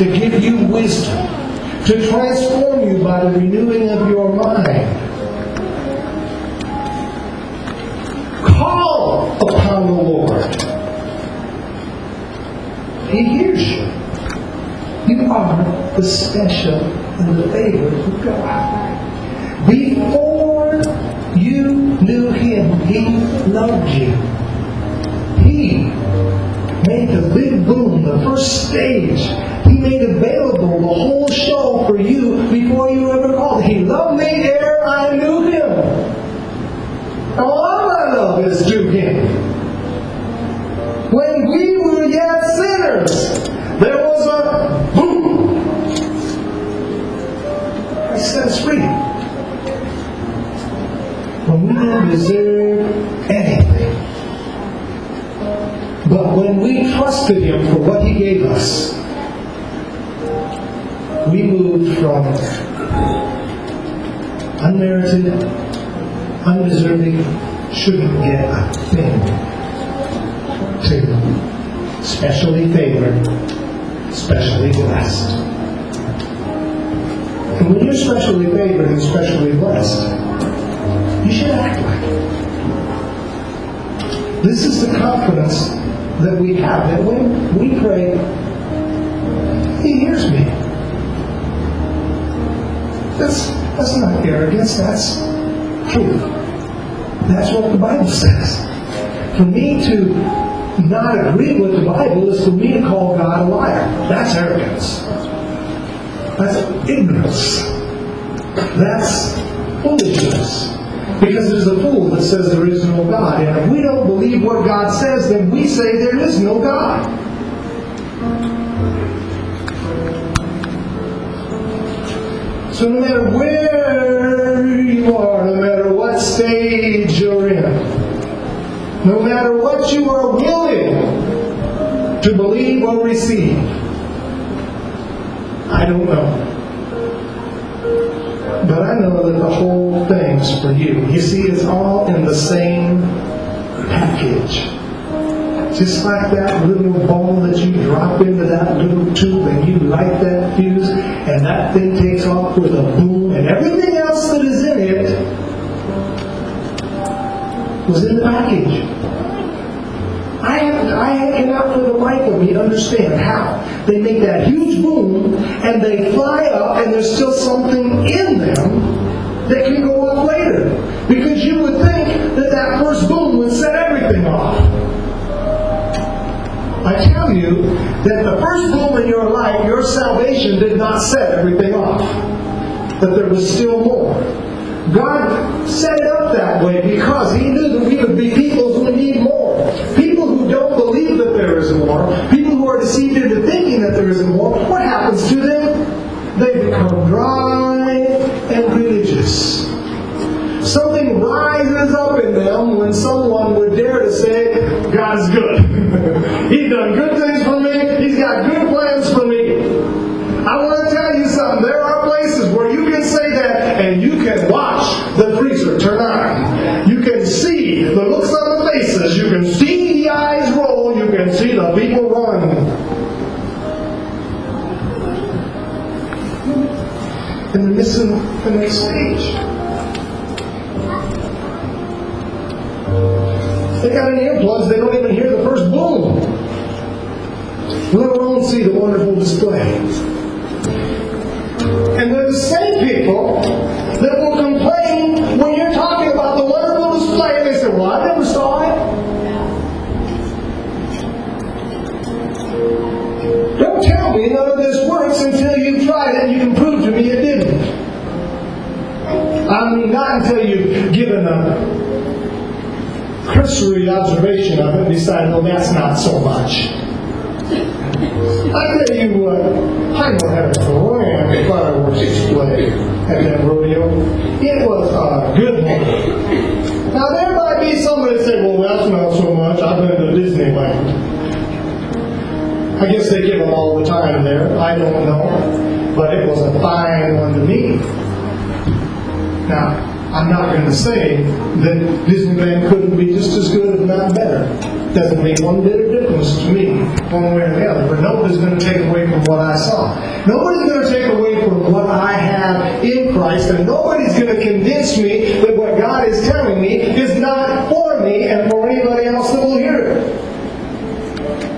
to give you wisdom, to transform you by the renewing of your mind. Call upon the Lord. He hears you. You are the special and the favorite of God. Before you knew Him, He loved you. He made the big boom, the first stage. He made available the whole show for you before you ever called. He loved me ere I knew Him. Now all my love is to Him. When we were yet sinners, there was a boom. He set us free. When we didn't deserve anything. But when we trusted Him for what He gave us, we moved from unmerited, undeserving, shouldn't get a thing, to specially favored, specially blessed. And when you're specially favored and specially blessed, you should act like it. This is the confidence that we have, that when we pray, He hears me. That's not arrogance, that's truth. That's what the Bible says. For me to not agree with the Bible is for me to call God a liar. That's arrogance. That's ignorance. That's foolishness. Because there's a fool that says there is no God. And if we don't believe what God says, then we say there is no God. So no matter where you are, no matter what stage you're in, no matter what you are willing to believe or receive, I don't know. But I know that the whole thing's for you. You see, it's all in the same package. Just like that little ball that you drop into that little tube and you light that fuse and that thing takes off with a boom and everything else that is in it was in the package. I cannot for the life of me understand how they make that huge boom and they fly up and there's still something in them that can go off later. Because you would think that that first boom would set everything off. I tell you that the first boom in your life, your salvation, did not set everything off. That there was still more. God set it up that way because He knew that we would be people who need more. People who don't believe that there is more. People who are deceived into thinking that there is more. What happens to them? They become dry and religious. Something rises up in them when someone would dare to say, God's good. He's done good things for me. He's got good plans for me. I want to tell you something. There are places where you can say that and you can watch the freezer turn on. You can see the looks on the faces. You can see the eyes roll. You can see the people run. And they're missing the next stage. They got in earplugs, they don't even hear the first boom, let alone see the wonderful display. And they're the same people that will complain when you're talking about the wonderful display, and they say, well, I never saw it. Don't tell me none of this works until you've tried it and you can prove to me it didn't. I mean, not until you've given a cursory observation of it and decide, well, that's not so much. I tell you what, I know had a grand fireworks display at that rodeo. It was a good one. Now there might be somebody that say, well, that's not so much. I've been to Disneyland. I guess they give them all the time there. I don't know. But it was a fine one to me. Now, I'm not going to say that Disneyland couldn't be just as good, if not better. Doesn't make one bit of difference to me, one way or the other. But nobody's going to take away from what I saw. Nobody's going to take away from what I have in Christ, and nobody's going to convince me that what God is telling me is not for me and for anybody else